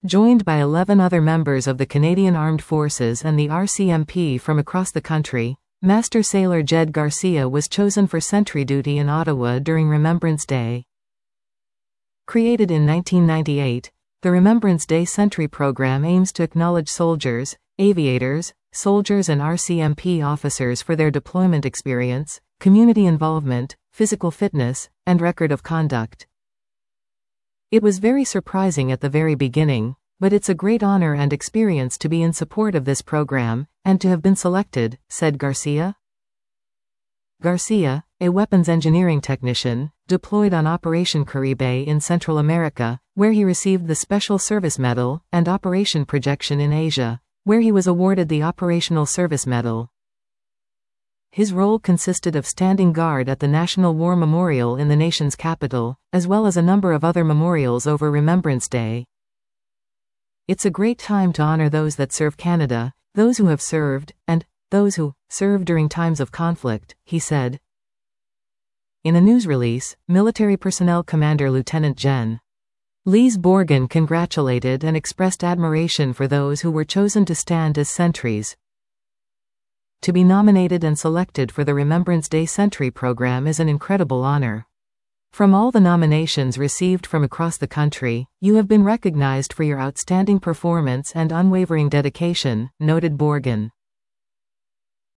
Joined by 11 other members of the Canadian Armed Forces and the RCMP from across the country, Master Sailor Jed Garcia was chosen for sentry duty in Ottawa during Remembrance Day. Created in 1998, the Remembrance Day Sentry Program aims to acknowledge soldiers, aviators, soldiers and RCMP officers for their deployment experience, community involvement, physical fitness, and record of conduct. It was very surprising at the very beginning, but it's a great honor and experience to be in support of this program, and to have been selected, said Garcia. Garcia, a weapons engineering technician, deployed on Operation Caribe in Central America, where he received the Special Service Medal, and Operation Projection in Asia, where he was awarded the Operational Service Medal. His role consisted of standing guard at the National War Memorial in the nation's capital, as well as a number of other memorials over Remembrance Day. It's a great time to honor those that serve Canada, those who have served, and those who serve during times of conflict, he said. In a news release, Military Personnel Commander Lieutenant Gen. Lise Borgen congratulated and expressed admiration for those who were chosen to stand as sentries. To be nominated and selected for the Remembrance Day Sentry Program is an incredible honor. From all the nominations received from across the country, you have been recognized for your outstanding performance and unwavering dedication, noted Borgen.